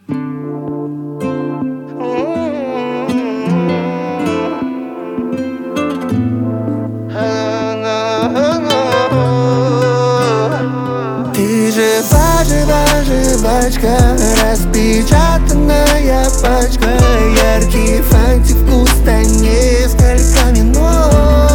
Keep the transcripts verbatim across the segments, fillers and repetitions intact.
Ты жива, жива, жвачка, распечатанная пачка, яркий фантик, вкусно несколько минут.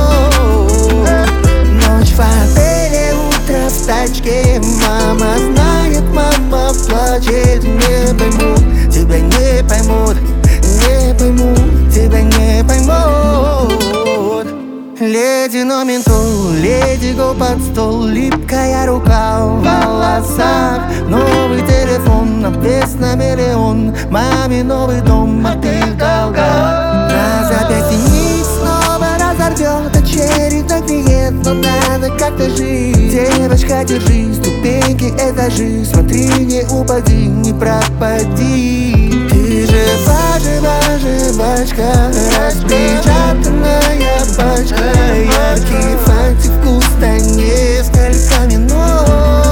Ночь в отеле, утро в тачке, мама знает, мама плачет. Не поймут, тебя не поймут, не поймут, тебя не поймут. Ледяной ментол, леди го под стол, липкая рука в волосах. Новый телефон, обвес на миллион, маме новый дом, а ты в долгах. На запястье нить снова разорвет очередной клиент, но надо как-то жить. Девочка, держи, ступеньки, этажи, смотри, не упади, не пропади. Ты жива, жива, жвачка, распечатанная пачка, яркий фантик, вкусно несколько минут.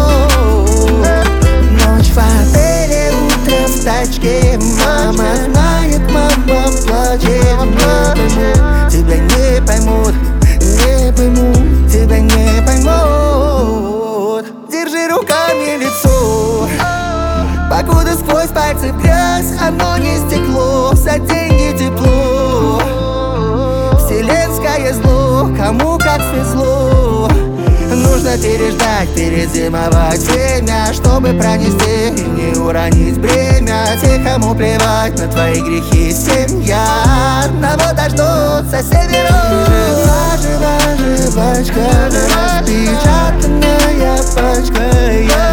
Ночь в отеле, утро в тачке, мама знает, мама плачет. Не поймут, тебя не поймут, не поймут, тебя не поймут. Держи руками лицо, покуда сквозь пальцы в грязь, оно не стекло, за деньги тепло. Вселенское зло, кому как свезло. Нужно переждать, перезимовать время, чтобы пронести и не уронить бремя. Те, кому плевать на твои грехи, семья одного дождутся северов. Жива, жива, жвачка, распечатанная пачка.